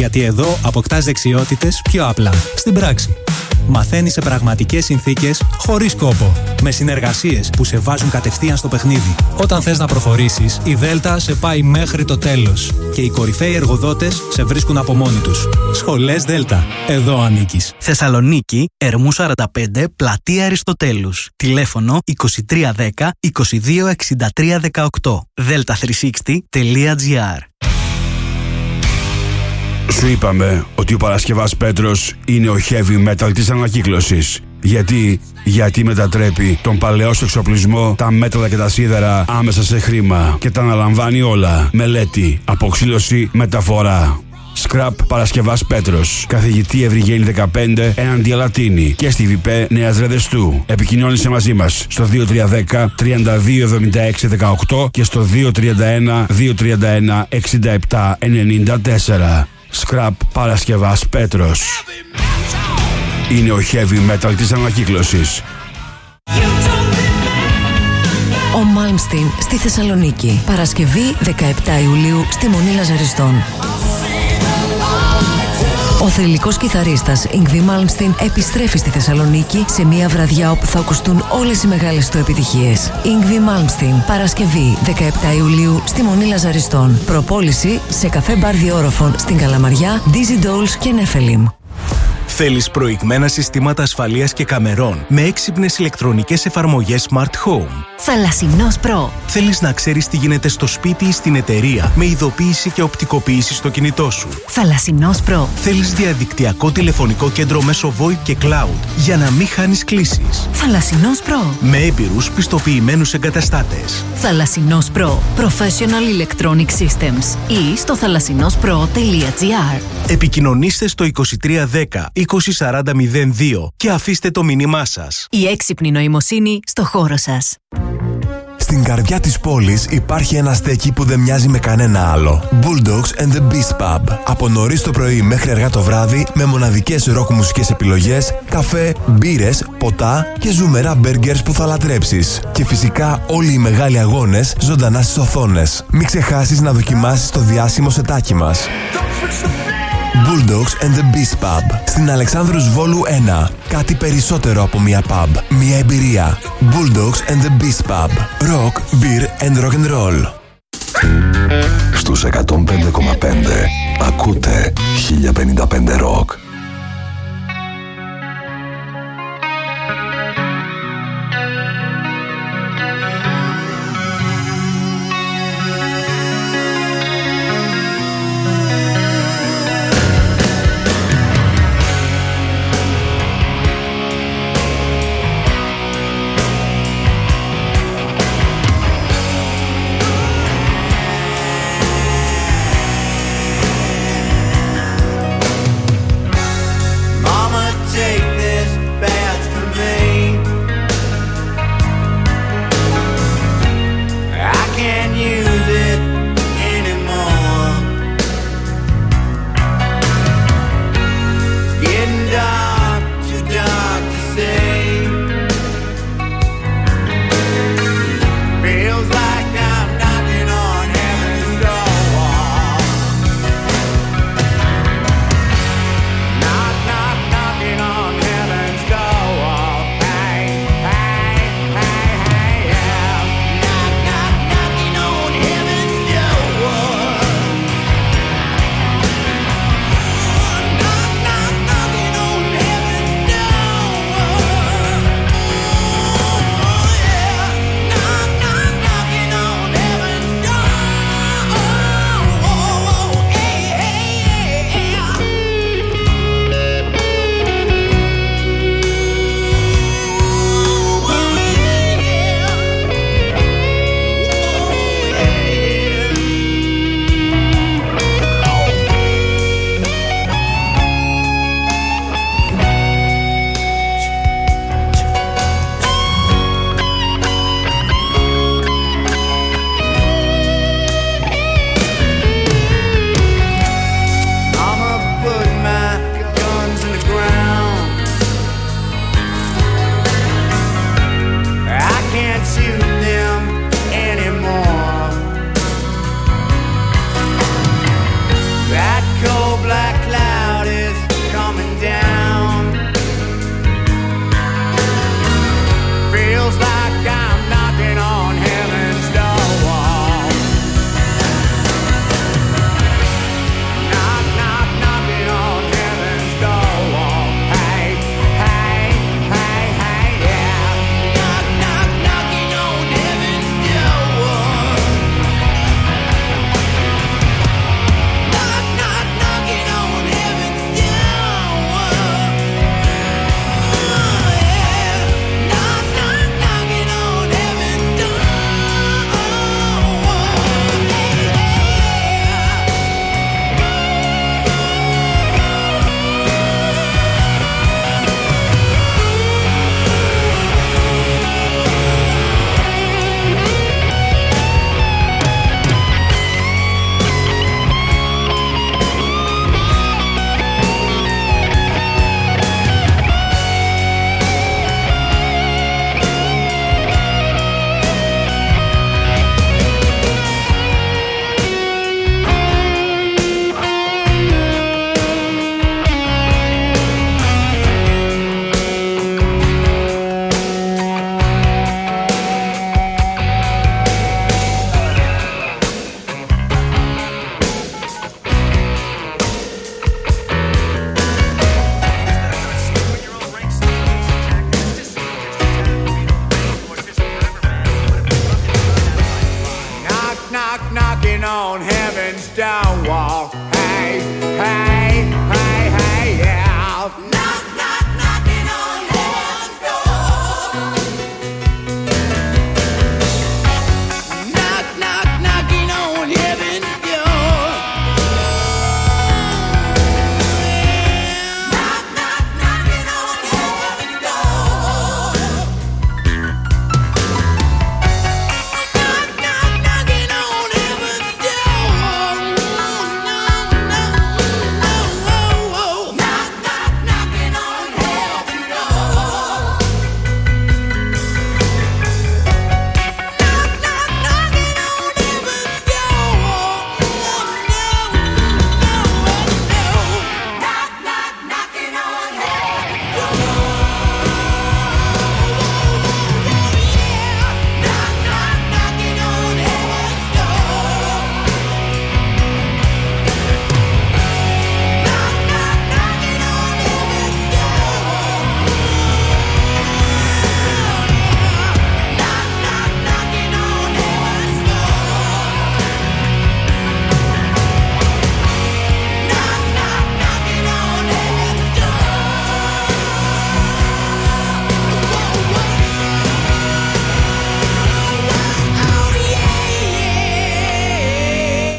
Γιατί εδώ αποκτάς δεξιότητες πιο απλά, στην πράξη. Μαθαίνεις σε πραγματικές συνθήκες, χωρίς κόπο. Με συνεργασίες που σε βάζουν κατευθείαν στο παιχνίδι. Όταν θες να προχωρήσεις, η Δέλτα σε πάει μέχρι το τέλος. Και οι κορυφαίοι εργοδότες σε βρίσκουν από μόνοι τους. Σχολές Δέλτα. Εδώ ανήκεις. Θεσσαλονίκη, Ερμού 45, Πλατεία Αριστοτέλους. Τηλέφωνο 2310 22 63 18. delta360.gr. Σου είπαμε ότι ο Παρασκευάς Πέτρος είναι ο heavy metal της ανακύκλωσης. Γιατί μετατρέπει τον παλαιό εξοπλισμό, τα μέταλλα και τα σίδερα άμεσα σε χρήμα και τα αναλαμβάνει όλα. Μελέτη, αποξήλωση, μεταφορά. Scrap Παρασκευάς Πέτρος. Καθηγητή Ευρυγένη 15 έναντι Αλατίνη και στη ΒΠ Νέας Ρεδεστού. Επικοινώνησε μαζί μας στο 2310 32 76 18 και στο 231 231 67 94. Scrap Παρασκευάς Πέτρος. Είναι ο heavy metal της ανακύκλωσης. Ο Μάλμστιν στη Θεσσαλονίκη. Παρασκευή 17 Ιουλίου στη Μονή Λαζαριστών. Ο θρυλικός κιθαρίστας Yngwie Malmsteen επιστρέφει στη Θεσσαλονίκη σε μια βραδιά όπου θα ακουστούν όλες οι μεγάλες του επιτυχίες. Yngwie Malmsteen, Παρασκευή 17 Ιουλίου στη Μονή Λαζαριστών. Προπόληση σε καφέ μπαρ Διόροφων στην Καλαμαριά, Dizzy Dolls και Νέφελιμ. Θέλεις προηγμένα συστήματα ασφαλείας και καμερών με έξυπνες ηλεκτρονικές εφαρμογές Smart Home? Θαλασσινός Pro. Θέλεις να ξέρεις τι γίνεται στο σπίτι ή στην εταιρεία με ειδοποίηση και οπτικοποίηση στο κινητό σου? Θαλασσινός Pro. Θέλεις διαδικτυακό τηλεφωνικό κέντρο μέσω VoIP και Cloud για να μην χάνεις κλήσεις? Θαλασσινός Pro. Με έμπειρους πιστοποιημένους εγκαταστάτες. Θαλασσινός Pro. Professional Electronic Systems ή στο θαλασσινόspro.gr. Επικοινωνήστε στο 2310 2040 02 και αφήστε το μήνυμά σας. Η έξυπνη νοημοσύνη στο χώρο σας. Στην καρδιά της πόλης υπάρχει ένα στέκι που δεν μοιάζει με κανένα άλλο. Bulldogs and the Beast Pub. Από νωρίς το πρωί μέχρι αργά το βράδυ, με μοναδικές ροκ μουσικές επιλογές, καφέ, μπύρες, ποτά και ζουμερά μπέργκερς που θα λατρέψεις. Και φυσικά όλοι οι μεγάλοι αγώνες ζωντανά στις οθόνες. Μην ξεχάσεις να δοκιμάσεις το διάσημο σετάκι μας. Bulldogs and the Beast Pub. Στην Αλεξάνδρους Βόλου 1. Κάτι περισσότερο από μια pub. Μια εμπειρία. Bulldogs and the Beast Pub. Rock, beer and rock and roll. Στους 105,5 ακούτε 1055 Rock.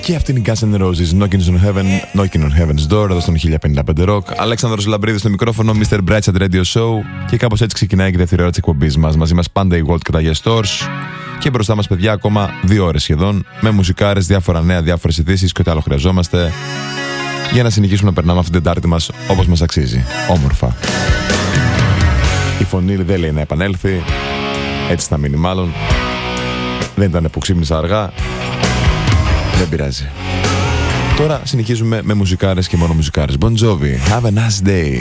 Και αυτή είναι η Guns N' Roses, Knocking on Heaven's Door, εδώ στον 1055 Rock. Αλέξανδρος Λαμπρίδης στο μικρόφωνο, Mr. Brightside Radio Show. Και κάπως έτσι ξεκινάει η δεύτερη ώρα της εκπομπής μας. Μαζί μας πάντα η World και τα Yes Stores. Και μπροστά μας, παιδιά, ακόμα 2 ώρες σχεδόν. Με μουσικάρες, διάφορα νέα, διάφορες ειδήσεις και ό,τι άλλο χρειαζόμαστε. Για να συνεχίσουμε να περνάμε αυτή την Τετάρτη μας όπως μας αξίζει. Όμορφα. Η φωνή δεν λέει να επανέλθει. Έτσι θα μείνει μάλλον. Δεν ήταν που ξύπνησα αργά. Δεν πειράζει. Τώρα συνεχίζουμε με μουσικάρες και μόνο μουσικάρες. Bon Jovi, have a nice day.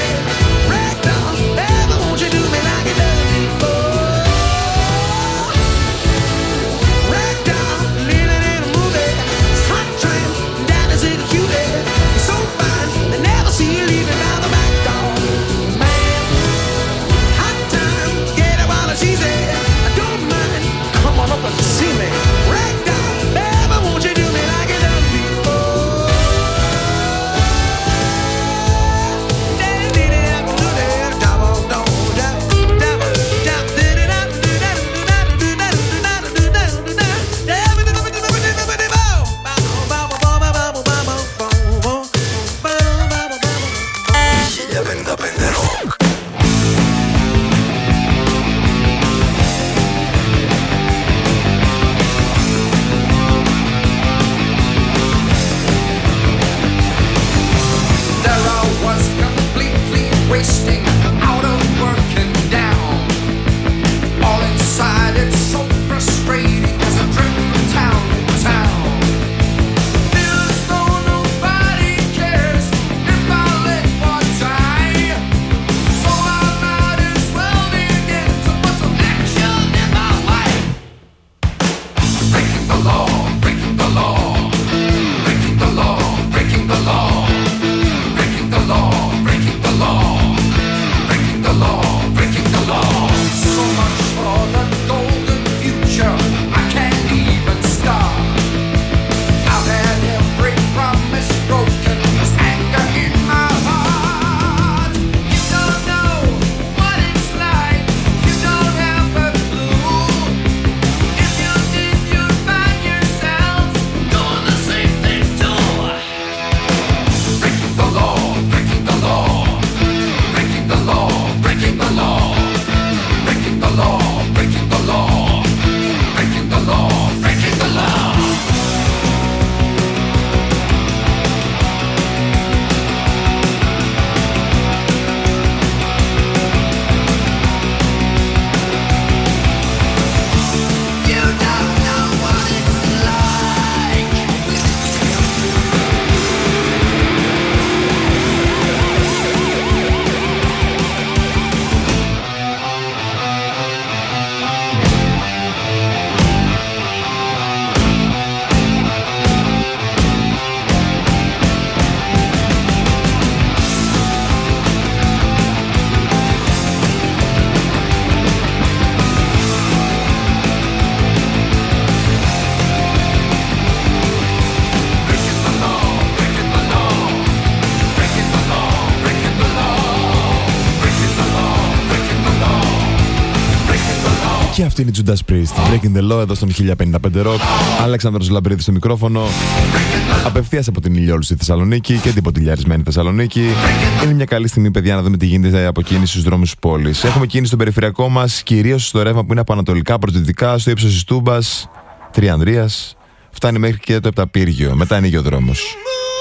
Και αυτή είναι η Judas Priest. Breaking the Law εδώ στον 1055 Rock. Αλέξανδρος Λαμπρίδης στο μικρόφωνο. Απευθείας από την ηλιόλουστη Θεσσαλονίκη και την ποτηλιαρισμένη Θεσσαλονίκη. Είναι μια καλή στιγμή, παιδιά, να δούμε τι γίνεται από κίνηση στους δρόμους της πόλης. Έχουμε κίνηση στον περιφερειακό μας, κυρίως στο ρεύμα που είναι από ανατολικά προς δυτικά, στο ύψος της Τούμπας, Τριανδρίας. Φτάνει μέχρι και το Επταπύργιο. Μετά ανοίγει ο δρόμος.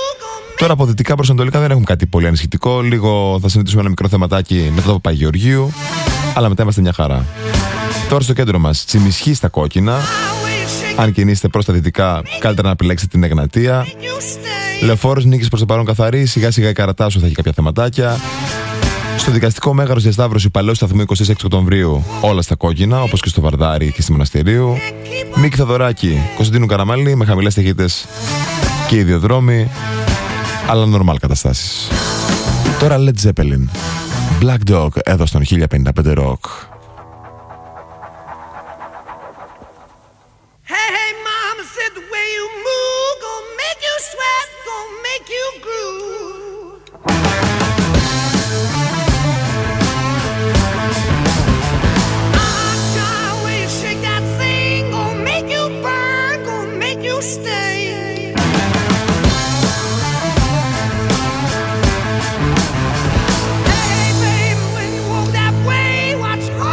Τώρα από δυτικά προς ανατολικά δεν έχουμε κάτι πολύ ανησυχητικό. Λίγο θα συζητήσουμε ένα μικρό θεματάκι μετά το Παπαγεωργίου. Αλλά μετά είμαστε μια χαρά. Τώρα στο κέντρο μας, Τσιμισχή στα κόκκινα. Αν κινήσετε προς τα δυτικά, καλύτερα να επιλέξετε την Εγνατία. Λεωφόρος Νίκης προς το παρόν καθαρή. Σιγά σιγά η Καρατάσου θα έχει κάποια θεματάκια. Στο δικαστικό Μέγαρος Διασταύρωση Παλαιού Σταθμού 26 Οκτωβρίου, όλα στα κόκκινα, όπως και στο Βαρδάρι και στη Μοναστηρίου. Μίκη Θοδωράκη, Κωνσταντίνου Καραμαλή, με χαμηλές ταχύτητες και ιδιοδρόμοι, αλλά normal καταστάσεις. Τώρα Led Zeppelin, Black Dog, εδώ στον 1055 Rock. Watch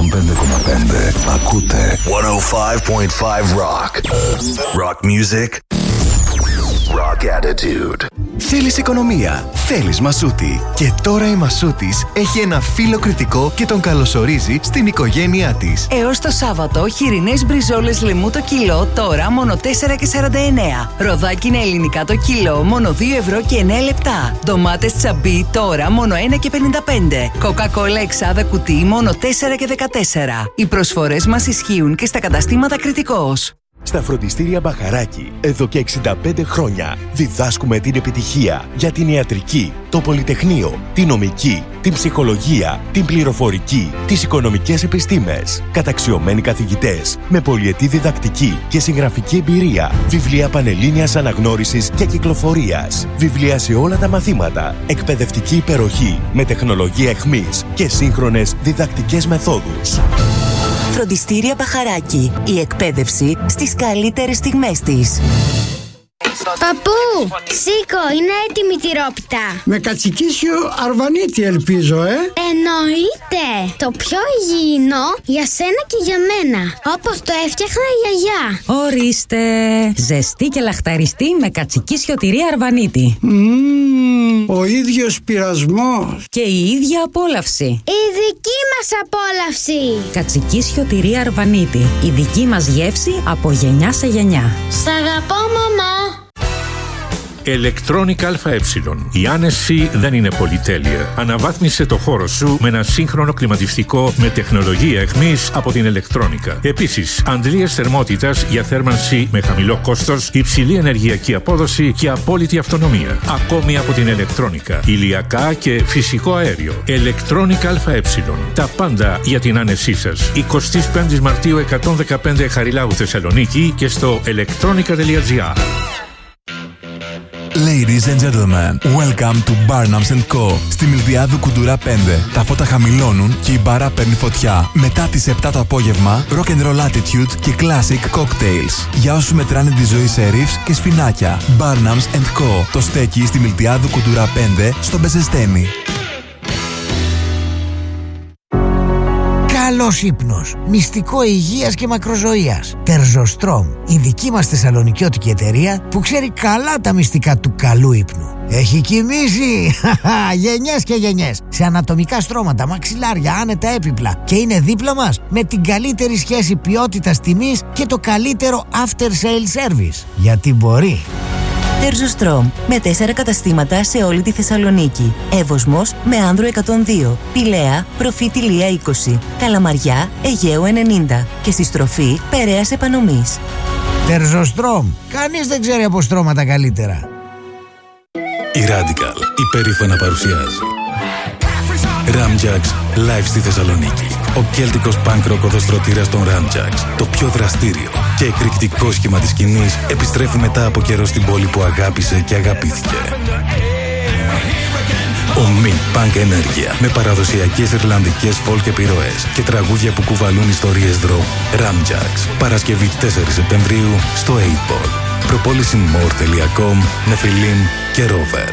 Ακούτε 105.5 Rock. Rock music. Rock attitude. Θέλεις οικονομία, θέλεις Μασούτη. Και τώρα η Μασούτης έχει ένα φίλο κριτικό και τον καλωσορίζει στην οικογένειά της. Έως το Σάββατο, χοιρινές μπριζόλες λεμού το κιλό, τώρα μόνο 4,49. Ροδάκινα ελληνικά το κιλό, μόνο 2 ευρώ και 9 λεπτά. Ντομάτες τσαμπί, τώρα μόνο 1,55. Κοκακόλα εξάδα κουτί, μόνο 4,14. Οι προσφορές μας ισχύουν και στα καταστήματα Κριτικός. Στα φροντιστήρια Μπαχαράκη, εδώ και 65 χρόνια, διδάσκουμε την επιτυχία για την ιατρική, το πολυτεχνείο, την νομική, την ψυχολογία, την πληροφορική, τις οικονομικές επιστήμες. Καταξιωμένοι καθηγητές, με πολυετή διδακτική και συγγραφική εμπειρία, βιβλία πανελλήνιας αναγνώρισης και κυκλοφορίας, βιβλία σε όλα τα μαθήματα, εκπαιδευτική υπεροχή με τεχνολογία αιχμής και σύγχρονες διδακτικές μεθόδους. Φροντιστήρια Μπαχαράκη. Η εκπαίδευση στις καλύτερες στιγμές της. Παππού, σήκω, είναι έτοιμη η τυρόπιτα. Με κατσικίσιο αρβανίτη ελπίζω, Εννοείται. Το πιο υγιεινό για σένα και για μένα. Όπως το έφτιαχνα η γιαγιά. Ορίστε. Ζεστή και λαχταριστή με κατσικίσιο τυρί αρβανίτη. Ο ίδιος πειρασμός. Και η ίδια απόλαυση. Η δική μας απόλαυση. Κατσικίσιο τυρί αρβανίτη. Η δική μας γεύση από γενιά σε γενιά. Σ' αγαπώ, μαμά. Electronic ΑΕ. Η άνεση δεν είναι πολυτέλεια. Αναβάθμισε το χώρο σου με ένα σύγχρονο κλιματιστικό με τεχνολογία αιχμής από την Electronica. Επίσης, αντλίες θερμότητας για θέρμανση με χαμηλό κόστος, υψηλή ενεργειακή απόδοση και απόλυτη αυτονομία. Ακόμη από την Electronica. Ηλιακά και φυσικό αέριο. Electronic ΑΕ. Τα πάντα για την άνεσή σας. 25 Μαρτίου 115 Χαριλάου Θεσσαλονίκη και στο electronica.gr. Ladies and gentlemen, welcome to Barnums & Co. Στη Μιλδιάδου Κουντουρά 5. Τα φώτα χαμηλώνουν και η μπάρα παίρνει φωτιά. Μετά τις 7 το απόγευμα, rock and roll attitude και classic cocktails. Για όσους μετράνε τη ζωή σε ρίφς και σφινάκια. Barnums & Co. Το στέκει στη Μιλδιάδου Κουντουρά 5 στο Μπεζεστένι. Καλός ύπνος, μυστικό υγείας και μακροζωίας. Τερζοστρόμ, η δική μας θεσσαλονικιώτικη εταιρεία που ξέρει καλά τα μυστικά του καλού ύπνου. Έχει κοιμήσει γενιές και γενιές σε ανατομικά στρώματα, μαξιλάρια, άνετα έπιπλα και είναι δίπλα μας με την καλύτερη σχέση ποιότητας τιμής και το καλύτερο after sale service. Γιατί μπορεί. Τερζοστρόμ, με 4 καταστήματα σε όλη τη Θεσσαλονίκη. Εύωσμος με Άνδρο 102, Πηλαία, Προφήτη Λία 20, Καλαμαριά, Αιγαίου 90 και στη στροφή Περαίας Επανομής. Τερζοστρόμ, κανείς δεν ξέρει από στρώματα καλύτερα. Η Radical υπερήφανα παρουσιάζει Ramjax live στη Θεσσαλονίκη. Ο κέλτικος punk rock οδοστρωτήρας των Ramjax, το πιο δραστήριο και εκρηκτικό σχήμα της σκηνής, επιστρέφει μετά από καιρό στην πόλη που αγάπησε και αγαπήθηκε. Ομή punk ενέργεια με παραδοσιακές ιρλανδικές folk επιρροές και τραγούδια που κουβαλούν ιστορίες drop. Ramjax, Παρασκευή 4 Σεπτεμβρίου στο 8ball. Προπόληση more.com, Νεφιλίν και Rover.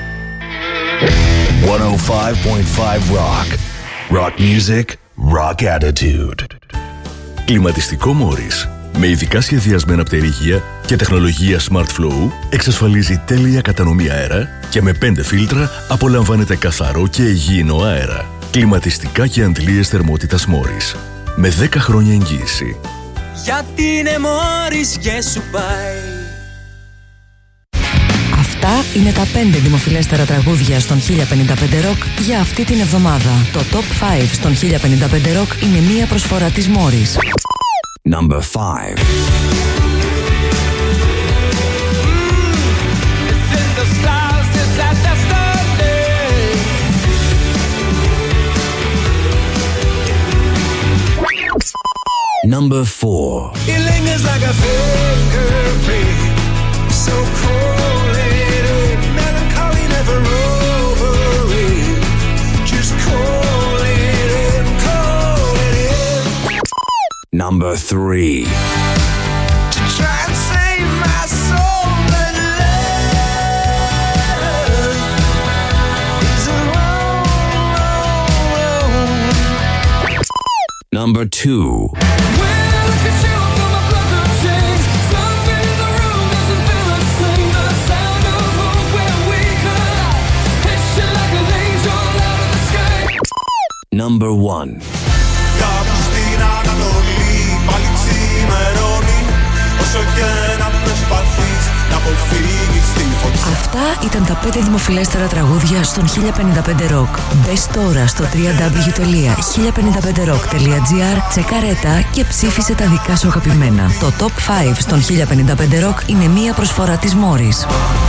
105.5 Rock. Rock music, rock attitude. Κλιματιστικό Morris. Με ειδικά σχεδιασμένα πτερίγια και τεχνολογία Smart Flow εξασφαλίζει τέλεια κατανομή αέρα και με 5 φίλτρα απολαμβάνετε καθαρό και υγιεινό αέρα. Κλιματιστικά και αντλίες θερμότητας Morris. Με 10 χρόνια εγγύηση. Γιατί είναι Morris και σου πάει. Αυτά είναι τα 5 δημοφιλέστερα τραγούδια στον 1055 Rock για αυτή την εβδομάδα. Το Top 5 στον 1055 Rock είναι μία προσφορά της Morris. Number 5. Number 4. It lingers like a fingerprint, so cold-headed, melancholy, never over it. Just call it in, call it in. Number 3. To try and save my soul, but love is a wrong. Number 2. Number 1. Κάπου στην Ανατολή πάλι ξημερώνει. Όσο και να προσπαθείς να αποφύγεις τη φωτιά. Αυτά ήταν τα 5 δημοφιλέστερα τραγούδια στον 1055 Rock. Μπες τώρα στο www.1055rock.gr, τσεκάρε τα και ψήφισε τα δικά σου αγαπημένα. Το Top 5 στον 1055 Rock είναι μία προσφορά της Morris.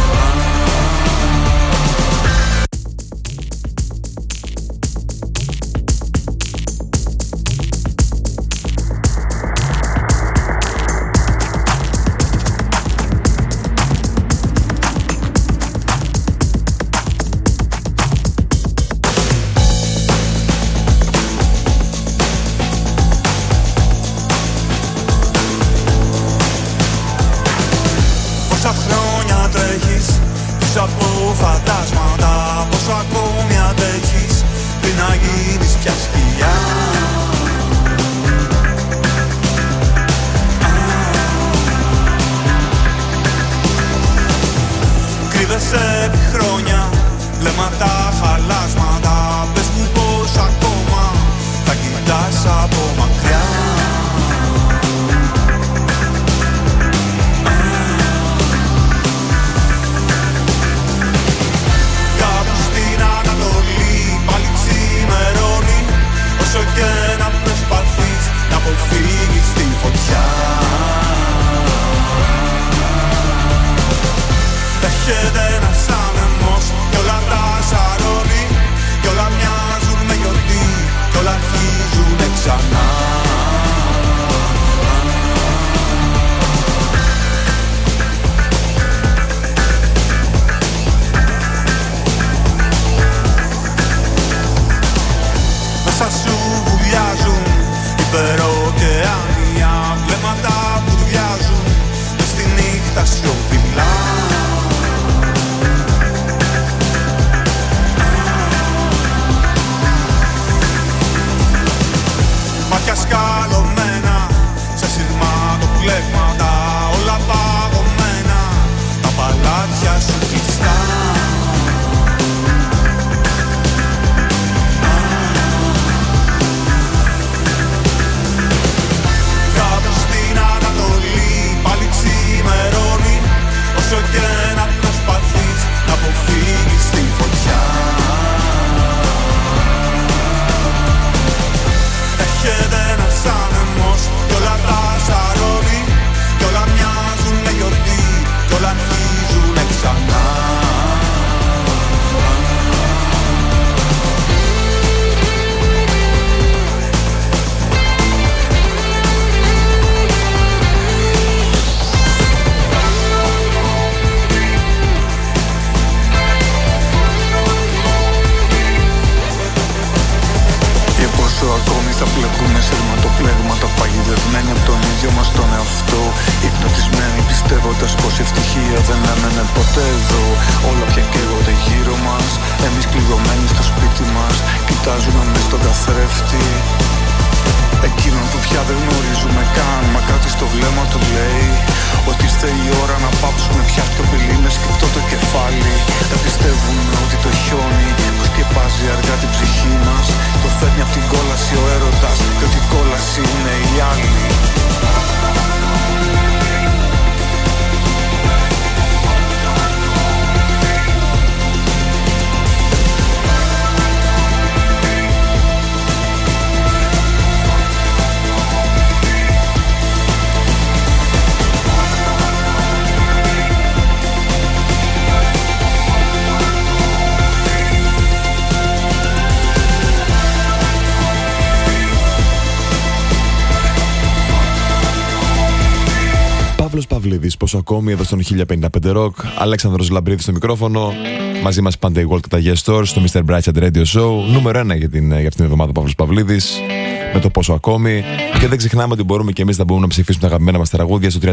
Παυλίδης, πόσο ακόμη εδώ στον 1055 Rock. Αλέξανδρος Λαμπρίδης στο μικρόφωνο. Μαζί μας πάντα η World και τα Guest Stores στο Mr. Bright Radio Show. Νούμερο 1 για αυτήν την εβδομάδα ο Παύλος Παυλίδης. Με το πόσο ακόμη. Και δεν ξεχνάμε ότι μπορούμε και εμείς να μπορούμε να ψηφίσουμε τα αγαπημένα μας τραγούδια στο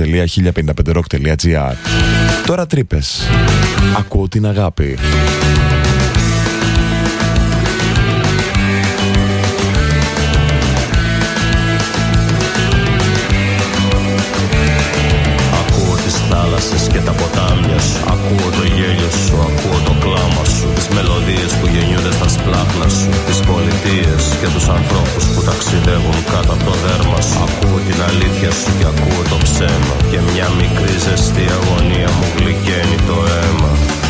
www.1055rock.gr. Τώρα τρύπες. Ακούω την αγάπη. από το δέρμα σου. Ακούω την αλήθεια σου και ακούω το ψέμα. Και μια μικρή ζεστή αγωνία μου γλυκαίνει το αίμα.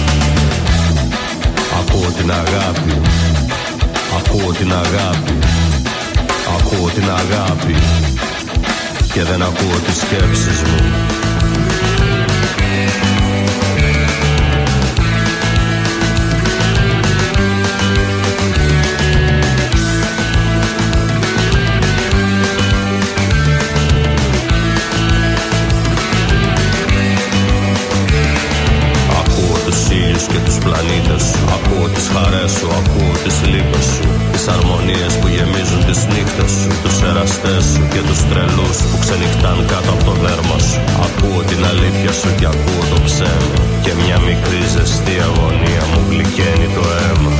Ακούω την αγάπη. Ακούω την αγάπη. Ακούω την αγάπη. Και δεν ακούω τις σκέψεις μου. Και τους πλανήτες σου. Ακούω τις χαρές σου, ακούω τις λύπες σου. Τις αρμονίες που γεμίζουν τις νύχτες σου. Τους εραστές σου και τους τρελούς που ξενυχτάν κάτω από το δέρμα σου. Ακούω την αλήθεια σου και ακούω το ψέμα. Και μια μικρή ζεστή αγωνία μου γλυκαίνει το αίμα.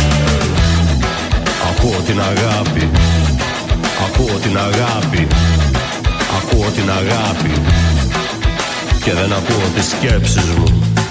Ακούω την αγάπη. Ακούω την αγάπη. Ακούω την αγάπη. Και δεν ακούω τις σκέψεις μου.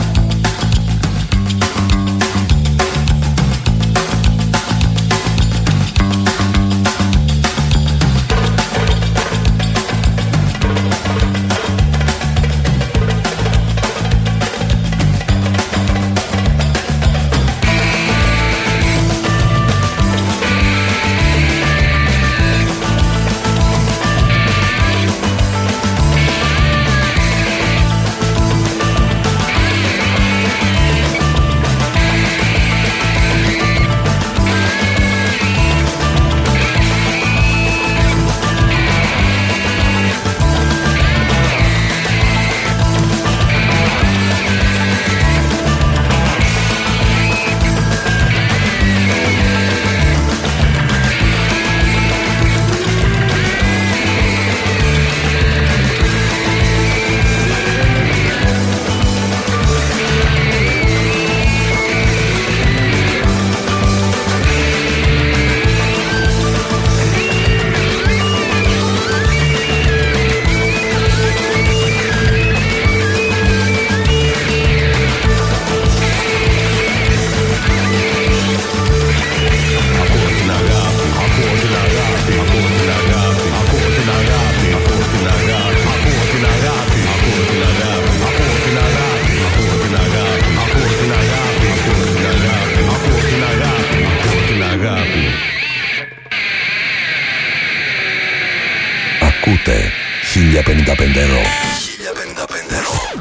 Ακούτε 1055 Rock. 1055 Rock.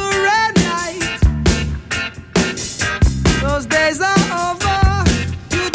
Those days are over. You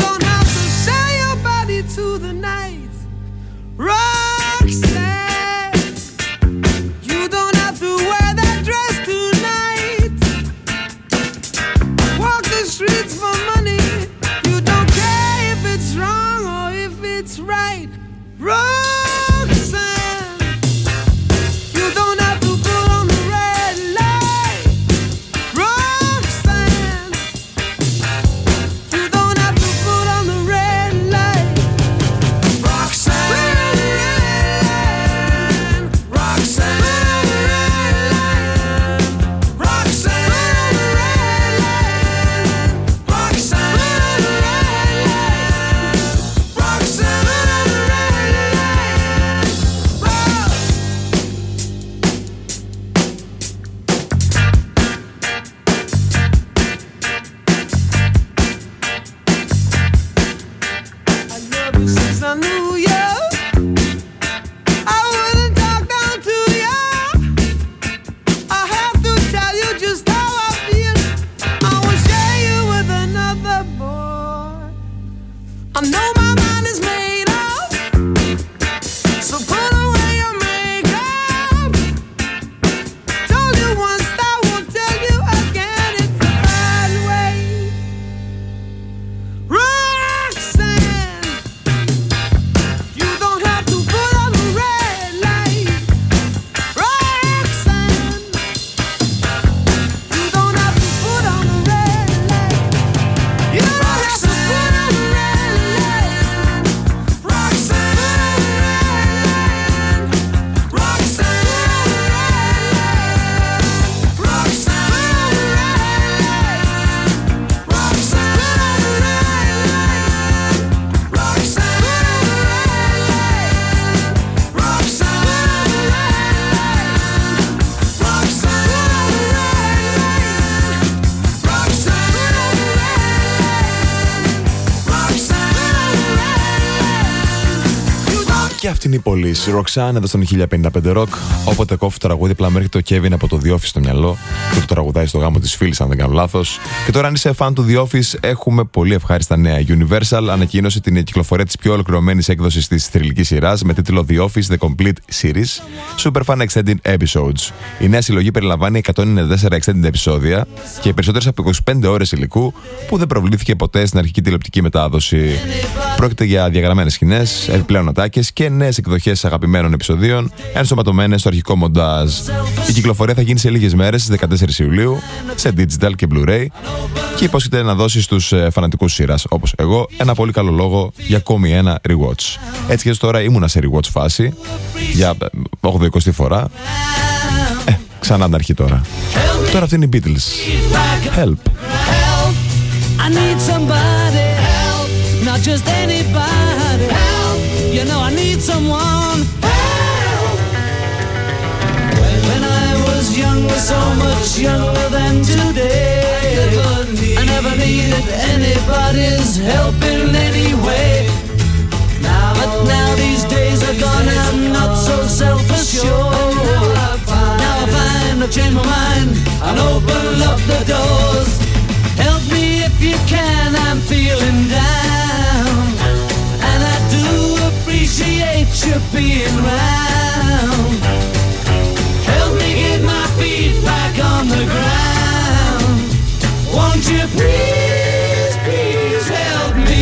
Και αυτή είναι η πωλήση. Roxanne εδώ στον 1055 Rock. Όποτε κόφει το τραγούδι, απλά με έρχεται ο Kevin από το The Office στο μυαλό και το τραγουδάει στο γάμο της φίλης, αν δεν κάνω λάθος. Και τώρα, αν είσαι fan του The Office, έχουμε πολύ ευχάριστα νέα. Universal ανακοίνωσε την κυκλοφορία της πιο ολοκληρωμένης έκδοσης της θρυλικής σειράς με τίτλο The Office The Complete Series Super Fan Extended Episodes. Η νέα συλλογή περιλαμβάνει 194 extended επεισόδια και περισσότερες από 25 ώρες υλικού που δεν προβλήθηκε ποτέ στην αρχική τηλεοπτική μετάδοση. Πρόκειται για διαγραμμένες σκηνές, επιπλέον ατάκες και νέες εκδοχές αγαπημένων επεισοδίων ενσωματωμένες στο αρχικό μοντάζ. Η κυκλοφορία θα γίνει σε λίγες μέρες, στις 14 Ιουλίου, σε digital και Blu-ray και υπόσχεται να δώσει στους φανατικούς σειράς, όπως εγώ, ένα πολύ καλό λόγο για ακόμη ένα rewatch. Έτσι και τώρα ήμουνα σε rewatch φάση για 80η φορά. Ξανά την αρχή τώρα. Τώρα αυτή είναι οι Beatles. Help. I need somebody help, not just anybody help. You know I need someone help. When I was younger, so much younger than today, I never needed anybody's help in any way. But now these days are gone, I'm not so self-assured. Now I find I've changed my mind and open up the doors. Help me if you can, I'm feeling down, and I do appreciate you being round. Help me get my feet back on the ground. Won't you please, please help me?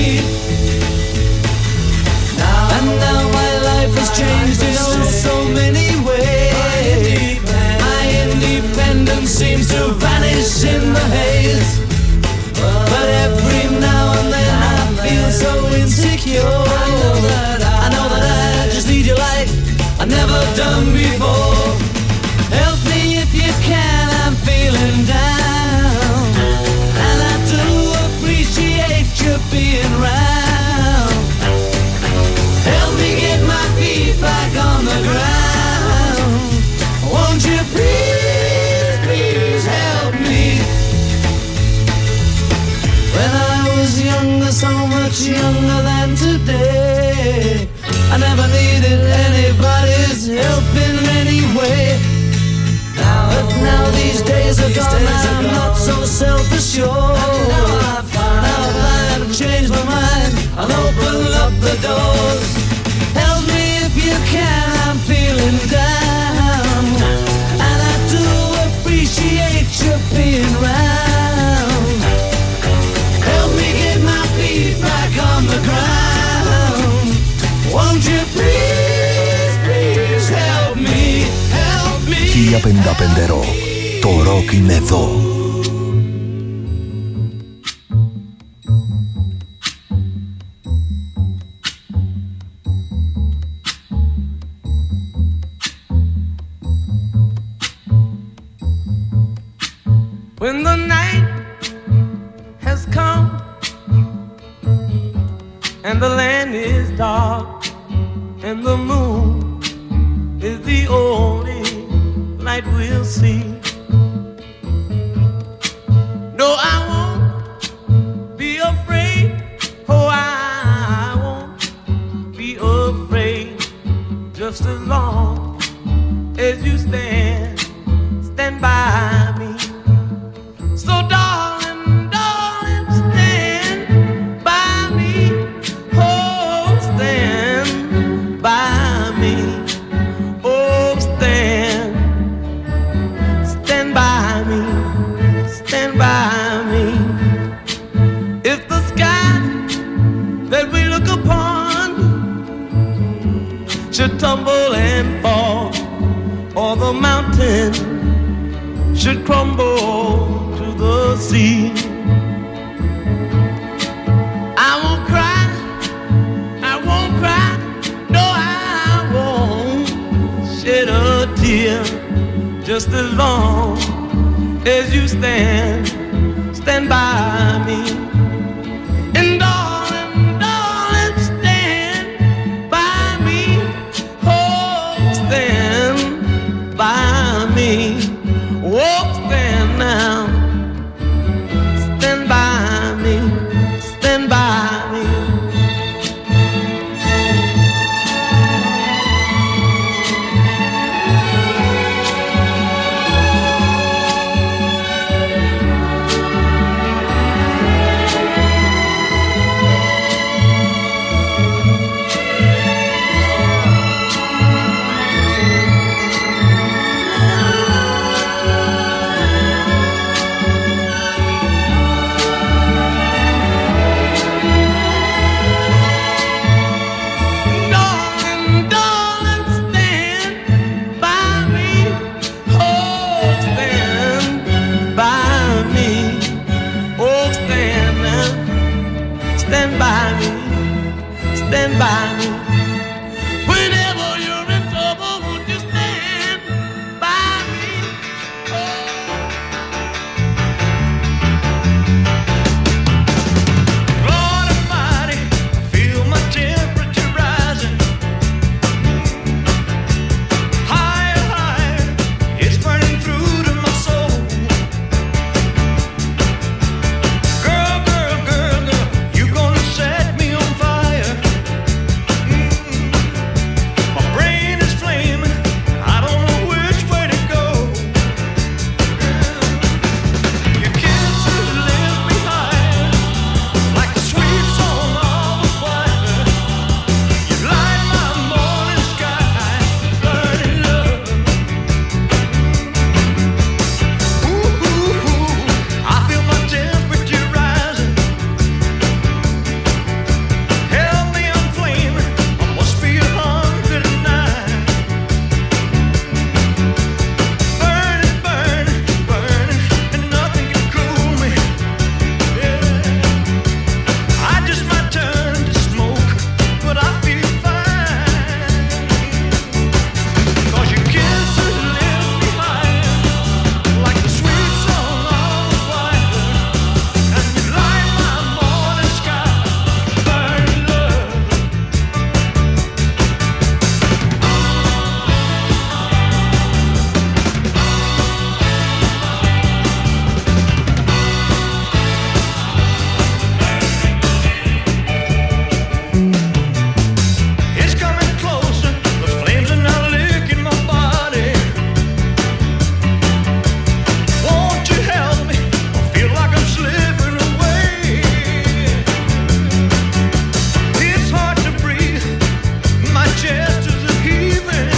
And now my life has changed in so many ways. My independence seems to vanish in the haze. But every now and then I feel so insecure. I know that I just need you like I've never done before. Help me if you can, I'm feeling down, and I do appreciate you being round. Help me get my feet back on the ground. Won't you please, please help me? When I was younger, so much younger than today, I never needed anybody's help in any way. But now these days are gone, I'm not so self-assured. Now I've changed my mind, I'll open up the doors. Help me if you can, I'm feeling down, and I do appreciate you being round. Help me get my feet back on the ground. Won't you please, please help me, help me. 1055 Rock. Το rock είναι εδώ. When the night has come and the land is dark and the moon is the only light we'll see. No, I won't be afraid. Oh, I won't be afraid. Just as long as you stand by me. So darling, darling, stand by me. Oh, stand by me. Oh, stand by me. Stand by me. If the sky that we look upon should tumble and fall, or the mountain should crumble to the sea, I won't cry, no, I won't shed a tear. Just as long as you stand by me. And darling, darling, stand by me. Oh, stand by me. Oh, stand now. Stand by me. Stand by me. by me, stand by me. Whenever you're in trouble, won't you stand by me? Oh. Lord Almighty, I feel my temperature rising. Higher, higher, it's burning through to my soul. Girl, girl, girl, girl, you gonna set me on fire. My brain is flaming, I don't know which way to go. Your kisses lift me higher, like a sweet song of a choir. You light my morning sky, burning love. Ooh, ooh, ooh, I feel my temperature rising. Help me, I'm flaming, I must be 109. Burning, burning, burning, and nothing can cool me. Yeah, I just might turn to smoke, but I feel fine. 'Cause your kisses lift me higher, like the sweet song of a choir. And you light my morning sky, burning love. It's coming closer, the flames are now licking my body. Won't you help me? I feel like I'm slipping away. It's hard to breathe, my chest is heaving.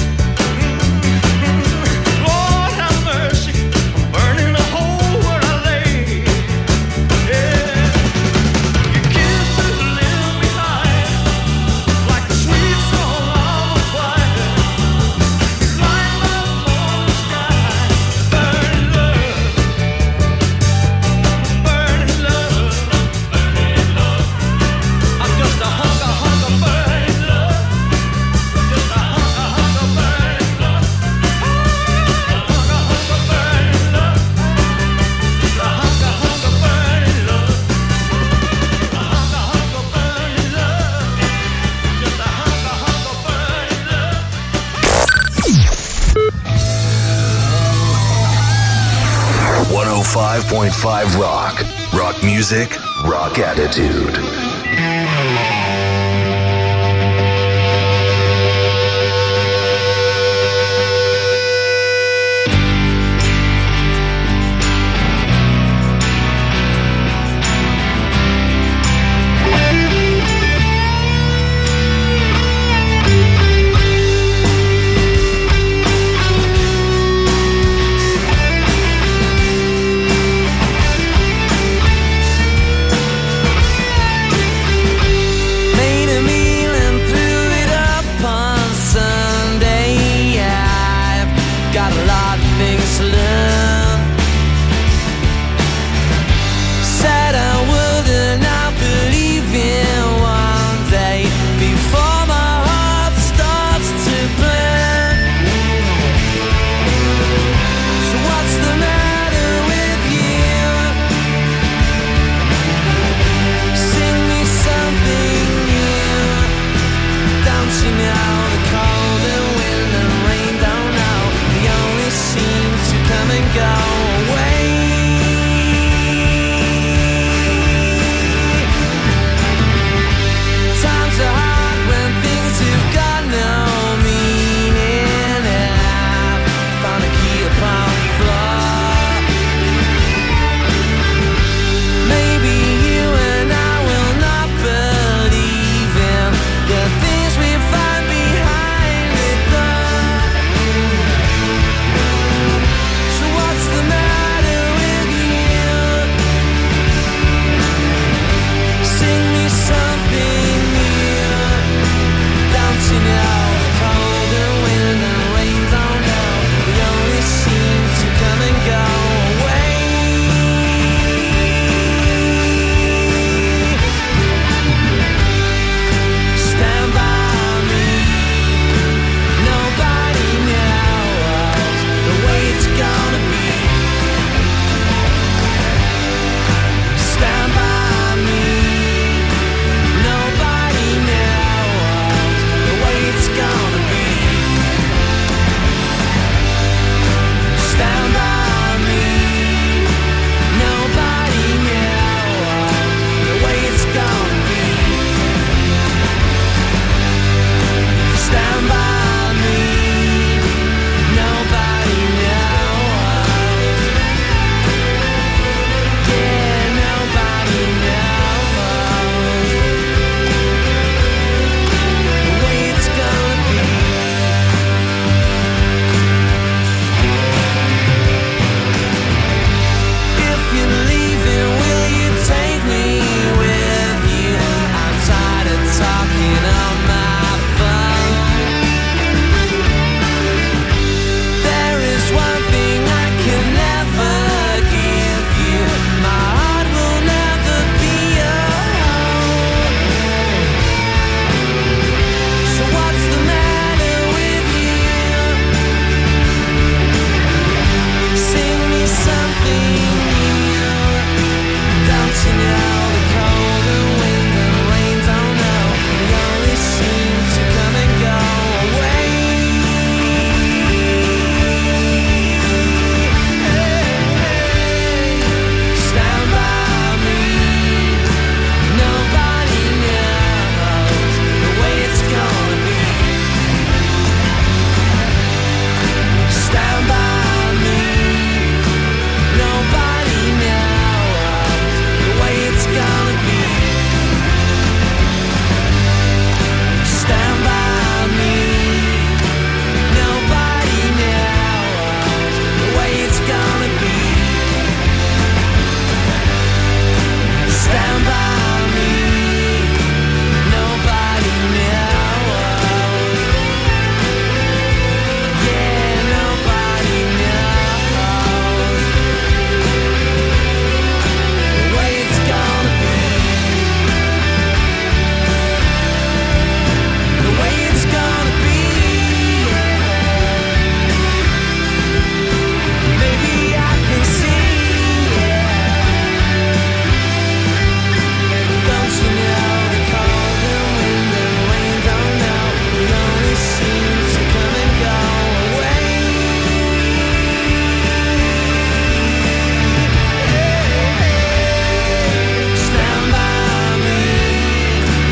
Lord have mercy, I'm burning a hole where I lay. Yeah, your kisses lift me higher, like a sweet song of a choir. You light my morning sky, burning love, burning love, burning love. I'm just a hunk of burning love, just a hunk of burning love, hunk of burning love, just a hunk of burning love, a hunk of burning love, just a hunk of burning love. 105.5 Rock. Rock music, rock attitude.